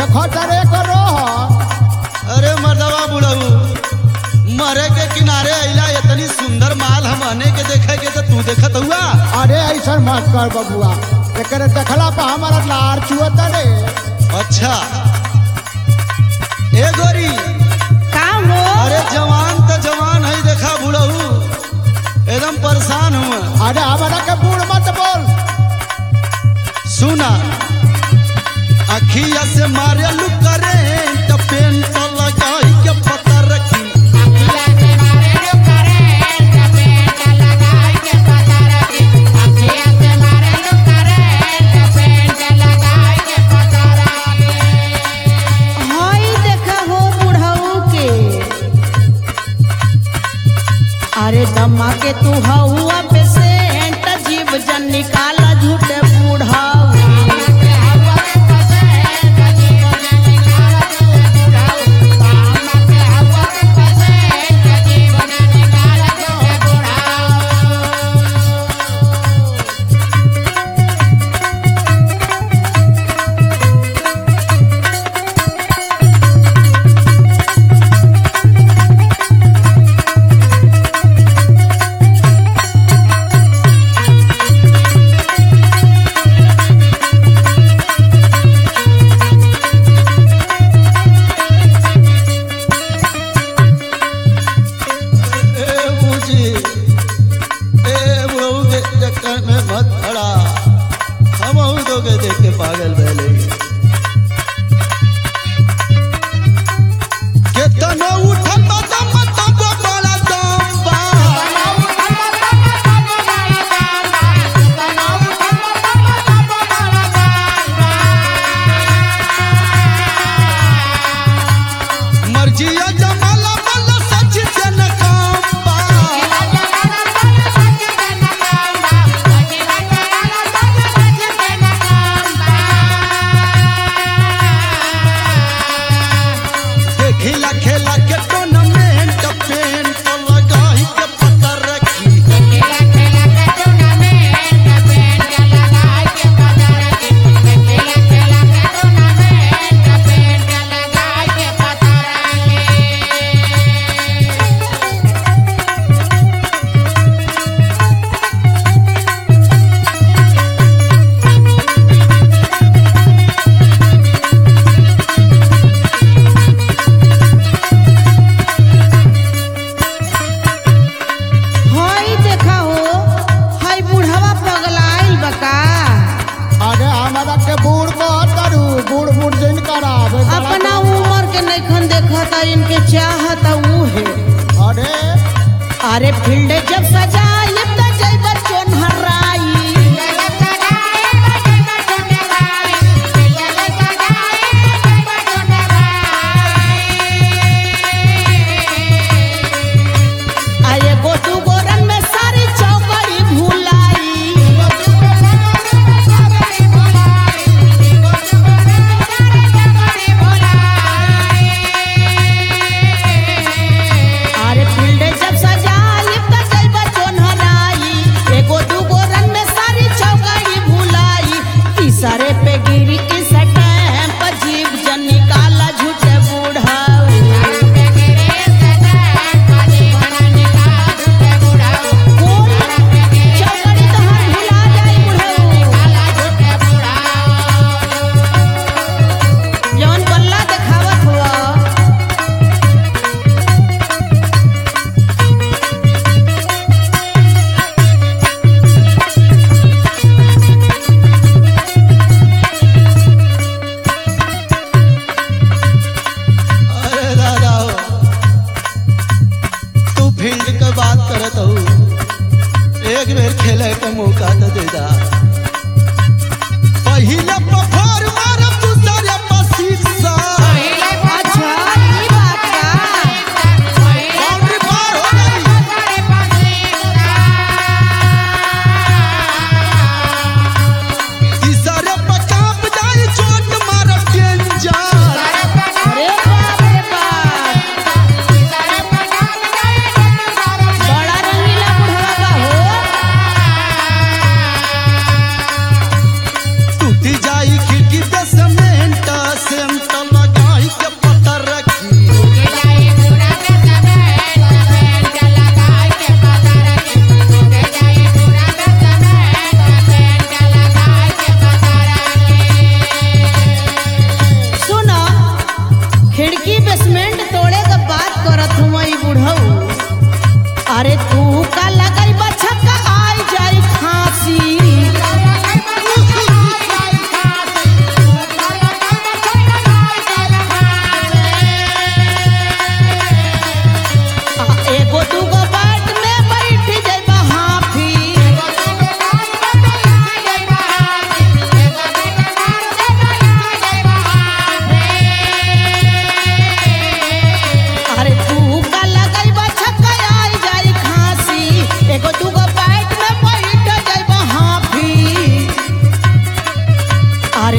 देखो तारे करो। अरे मर्दवा बुढ़ऊ मरे के किनारे अइला इतनी सुंदर माल हम आने के देखे के तो तू देखत हुआ। अरे ऐसा मत कर बबुआ, एकरे देखला पर हमारा लार चुअता रे। अच्छा ए गोरी का हो? अरे जवान तो जवान है, देखा बुढ़ऊ एकदम परेशान हुआ। अरे हमारा के बूढ़ मत बोल। सुना अखिया से मारे लू करेंट पेंट लगाई के पता रखी। हाय देखा हो बुढ़ऊ के। अरे दम्मा के तू हवा पे सेंट जीव जन निकाला झूठे बुढ़ऊ। देख के पागल बैले केतना उठल दम तब बड़ा दम बा। मर्जिया जमाला वाला सच से न काम बा। खेला खेला के टूर्नामेंट पेंट लगाई के पता रखी। हाय देखा हो, हाय बुढ़वा पगलाइल बका। अरे हमारा के बूढ़ कहतरू, बूढ़ बूढ़ जिन करावे। अपना उम्र के नैखन देखता इनके चाहता ऊ है। अरे फील्ड जब सजाई त जइब चोनहराई। आये गोटू गोरन में सारी चौकड़ी भुलाई। अरे फील्ड जब सजाई त जइब चोनहराई। एगो दूगो रन में सारी चौकड़ी भुलाई। तीसरे पे गिरी इस टाइम पर जीव जन निकाला झूठे बुढ़ऊ। चौकड़ी तो हम भुला जाई बुढ़ऊ। जौन बल्ला देखावत हुआ। अरे दादा तू फील्ड के बात करत हो, एक बेर खेले के मौका तो दे दा। पहले पफर मारब दूसरे पर शीशा। अच्छा ई बात का। बाउंड्री पार हो गई। तीसरे पर कांप जाए चोट मारब डेंजर। अरे बाप रे बाप, बड़ा रंगीला बुढ़वा का हो। टूटी जाई खिड़की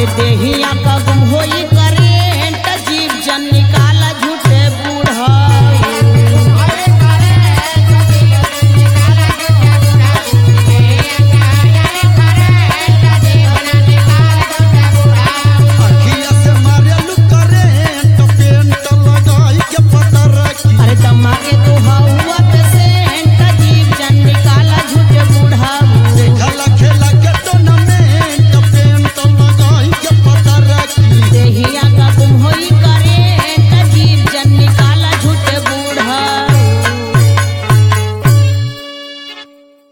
देहिया का गुम